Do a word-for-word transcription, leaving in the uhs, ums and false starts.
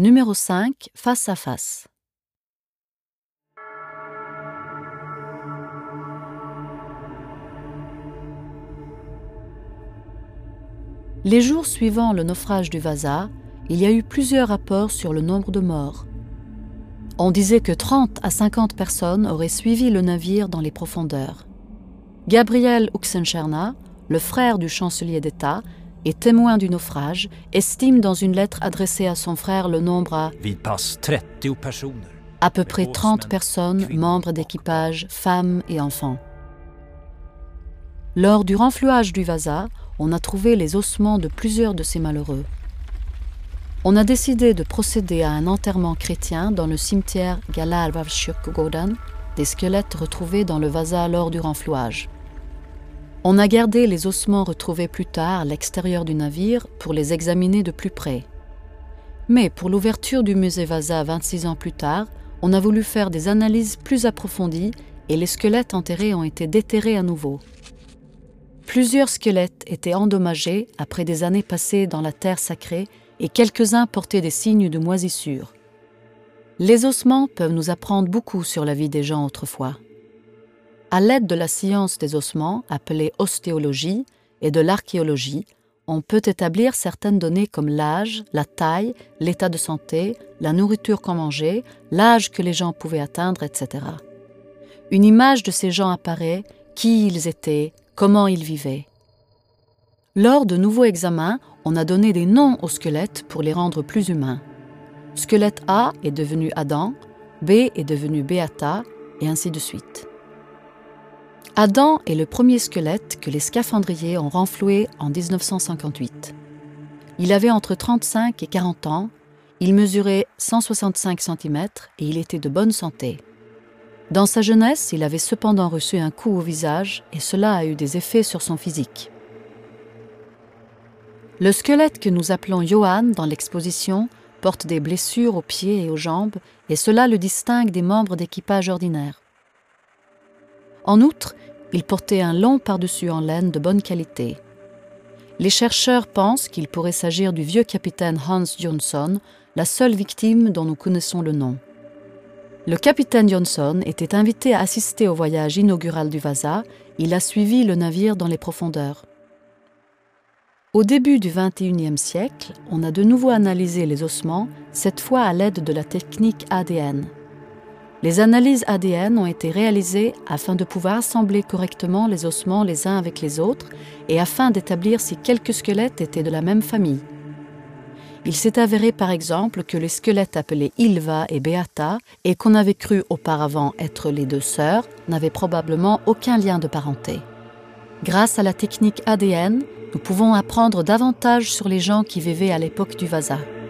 Numéro cinq. Face à face. Les jours suivant le naufrage du Vasa, il y a eu plusieurs rapports sur le nombre de morts. On disait que trente à cinquante personnes auraient suivi le navire dans les profondeurs. Gabriel Oxenstierna, le frère du chancelier d'État et témoin du naufrage, estime dans une lettre adressée à son frère le nombre à à peu près trente personnes, membres d'équipage, femmes et enfants. Lors du renflouage du Vasa, on a trouvé les ossements de plusieurs de ces malheureux. On a décidé de procéder à un enterrement chrétien dans le cimetière Galarvarkyrkogården, des squelettes retrouvés dans le Vasa lors du renflouage. On a gardé les ossements retrouvés plus tard à l'extérieur du navire pour les examiner de plus près. Mais pour l'ouverture du musée Vasa vingt-six ans plus tard, on a voulu faire des analyses plus approfondies et les squelettes enterrés ont été déterrés à nouveau. Plusieurs squelettes étaient endommagés après des années passées dans la terre sacrée et quelques-uns portaient des signes de moisissure. Les ossements peuvent nous apprendre beaucoup sur la vie des gens autrefois. À l'aide de la science des ossements, appelée ostéologie, et de l'archéologie, on peut établir certaines données comme l'âge, la taille, l'état de santé, la nourriture qu'on mangeait, l'âge que les gens pouvaient atteindre, et cetera. Une image de ces gens apparaît, qui ils étaient, comment ils vivaient. Lors de nouveaux examens, on a donné des noms aux squelettes pour les rendre plus humains. Squelette A est devenu Adam, B est devenu Beata, et ainsi de suite. Adam est le premier squelette que les scaphandriers ont renfloué en dix-neuf cent cinquante-huit. Il avait entre trente-cinq et quarante ans, il mesurait cent soixante-cinq centimètres et il était de bonne santé. Dans sa jeunesse, il avait cependant reçu un coup au visage et cela a eu des effets sur son physique. Le squelette que nous appelons Johan dans l'exposition porte des blessures aux pieds et aux jambes et cela le distingue des membres d'équipage ordinaires. En outre, il portait un long pardessus en laine de bonne qualité. Les chercheurs pensent qu'il pourrait s'agir du vieux capitaine Hans Jonsson, la seule victime dont nous connaissons le nom. Le capitaine Jonsson était invité à assister au voyage inaugural du Vasa. Il a suivi le navire dans les profondeurs. Au début du vingt et unième siècle, on a de nouveau analysé les ossements, cette fois à l'aide de la technique A D N. Les analyses A D N ont été réalisées afin de pouvoir assembler correctement les ossements les uns avec les autres et afin d'établir si quelques squelettes étaient de la même famille. Il s'est avéré par exemple que les squelettes appelés Ylva et Beata et qu'on avait cru auparavant être les deux sœurs n'avaient probablement aucun lien de parenté. Grâce à la technique A D N, nous pouvons apprendre davantage sur les gens qui vivaient à l'époque du Vasa.